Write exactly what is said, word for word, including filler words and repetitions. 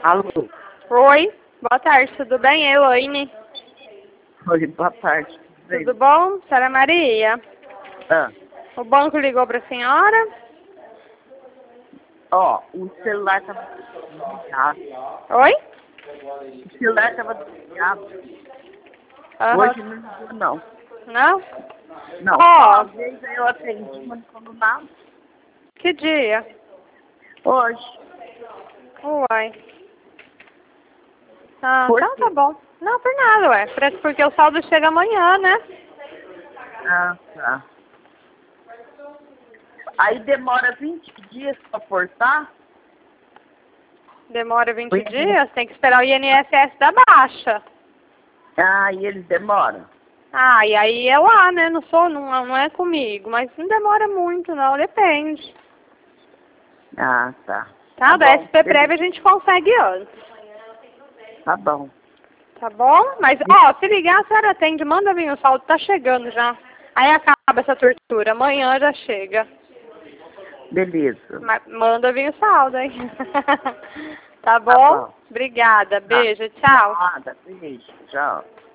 Alô? Oi, boa tarde, tudo bem? É Elaine. Oi, boa tarde. Tudo bom? Senhora Maria? Ah. O banco ligou para a senhora? Ó, o celular estava desligado. Oi? O celular estava desligado. Uhum. Hoje não ligou, não. Não? Não, Ó, uma vez eu atendi, mas não falou nada. que dia? Hoje. Uai. Ah, Por então quê? tá bom. Não, por nada, ué. Parece porque o saldo chega amanhã, né? Ah, tá. Aí demora vinte dias para portar? Demora vinte Oi, dias, tem que esperar o I N S S da baixa. Ah, e eles demoram? Ah, e aí é lá, né? Não sou, não, não é comigo, mas não demora muito, não, depende. Ah, tá. Tá? Tá Da bom. S P Prévia a gente consegue antes. Tá bom. Tá bom? Mas, ó, se ligar, a senhora atende, manda vir o saldo, tá chegando já. Aí acaba essa tortura, amanhã já chega. Beleza. Ma- manda vir o saldo, hein? Tá bom? Tá bom. Obrigada, Tá. beijo, tchau. Nada, beijo, tchau.